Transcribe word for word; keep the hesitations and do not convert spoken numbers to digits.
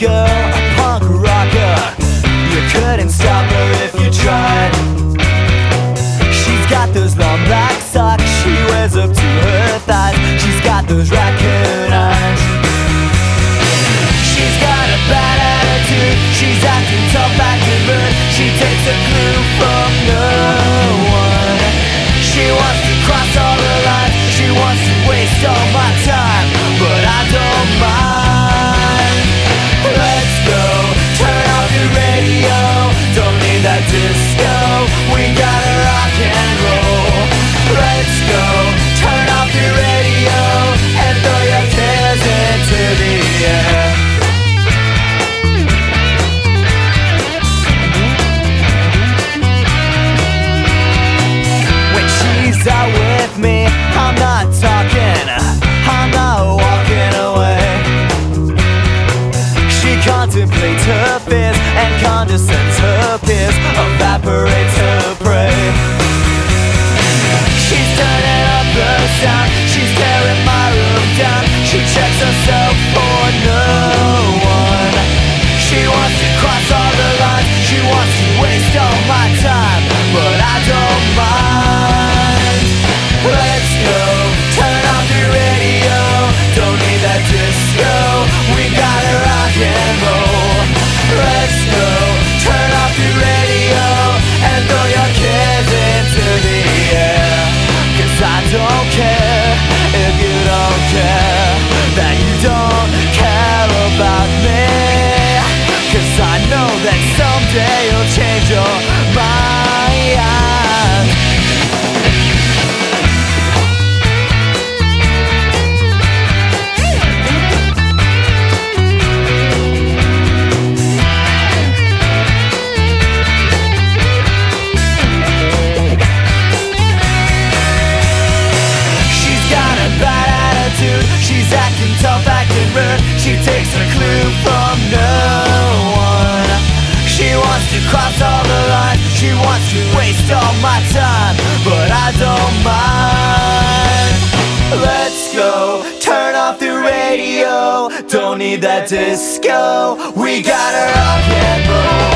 girl, a punk rocker. You couldn't stop her if you tried. She's got those long black socks she wears up to her thighs. She's got those raccoon eyes. She's got a bad attitude. She's acting tough, acting rude. She takes a clue from no one. She wants to cross all the lines. She wants to waste all my time, but I don't mind. Let's go, turn off your radio. Don't need that disco. We gotta rock and roll. Let's go, turn off your radio and throw your cares into the air. When she's out with me, I'm not talking, I'm not walking away. She contemplates her fears and condescends her peers, evaporates her prey. She's turning up the sound, she's tearing my room down. She checks herself for no one. She wants to cross all the lines, she wants to waste all my time, but I don't mind. Let's go, turn off your radio. Don't need that disco. We gotta rock and roll. Let's go, turn off your radio and throw your cares into the air. Cause I don't care if you don't care that you don't care about me. Cause I know that someday you'll change your mind. She's acting tough, acting rude. She takes a clue from no one. She wants to cross all the lines. She wants to waste all my time, but I don't mind. Let's go, turn off the radio. Don't need that disco. We gotta rock and roll.